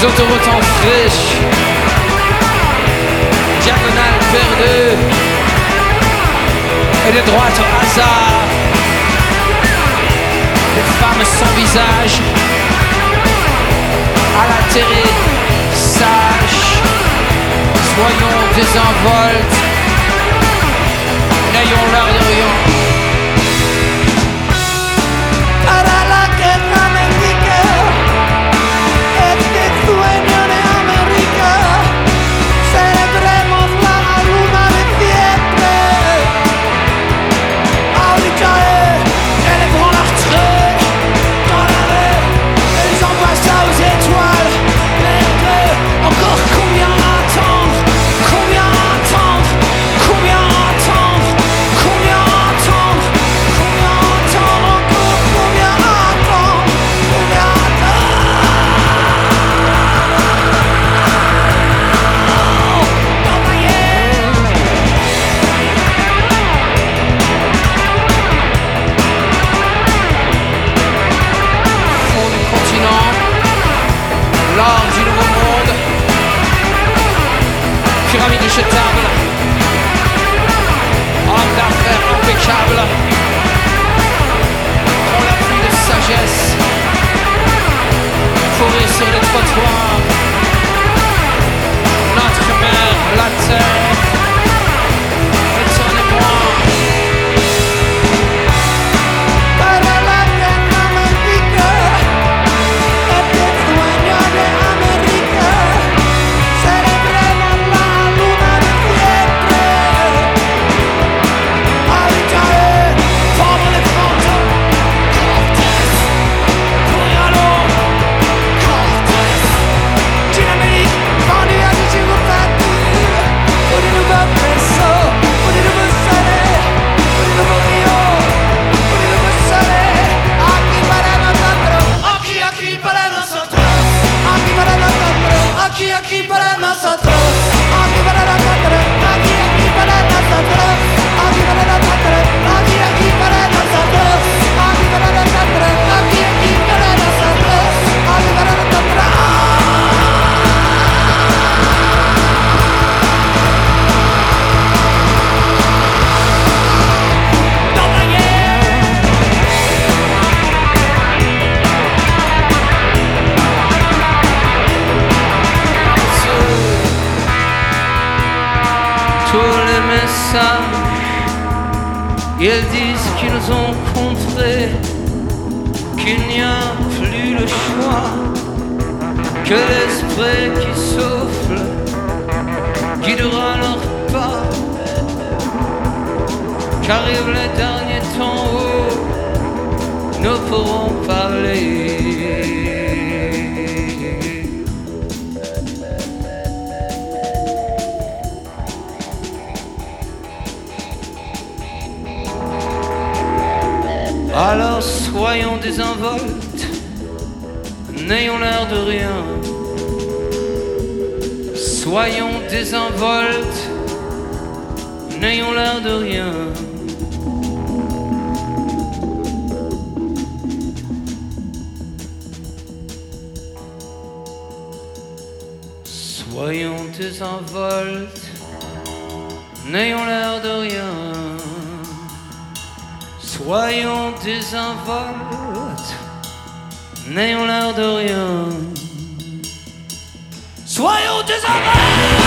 autoroutes en friche, diagonale perdue, et de droite au hasard, des femmes sans visage, à l'atterrir, sages, soyons désinvoltes, n'ayons l'air de rien. Para la guerra médica, este sueño de América, celebremos la luna de fiebre. Ahorita célébrons la retraite dans la rue, les envoie aux étoiles. Encore combien attendre, combien attendre, combien attendre, combien attendre, combien attendre, encore combien attendre, combien Fond du continent, l'art du nouveau monde, pyramide jetable, homme d'affaires impeccable, prend la pluie de sagesse, forêt sur les trottoirs, notre mère, la terre, retournez-moi. para la guerra médica, este sueño de América, celebremos la luna de fiebre. Ahorita forme les fantômes, Cortés, Puyalo, Cortés, dynamique, vendu à des gyropathies, pour des nouveaux vaisseaux, pour des nouveaux soleils, pour des nouveaux rios, pour des nouveaux soleils. Aquí para nosotros, aquí para nosotros, aquí para nosotros, aquí para nosotros, aquí para nosotros, aquí para nosotros, aquí para nosotros, aquí para nosotros, aquí para nosotros, aquí para nosotros, aquí para nosotros. Tous les messages, ils disent qu'ils ont compris qu'il n'y a plus le choix, que l'esprit qui souffle guidera leur pas, qu'arrive le dernier temps où nous pourrons parler. Alors soyons désinvoltes, n'ayons l'air de rien. Soyons désinvoltes, n'ayons l'air de rien. Soyons désinvoltes, n'ayons l'air de rien. Soyons désinvoltes, n'ayons l'air de rien. Soyons désinvoltes.